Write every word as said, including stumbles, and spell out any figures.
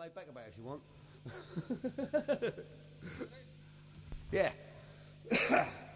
laid back about it if you want. Yeah.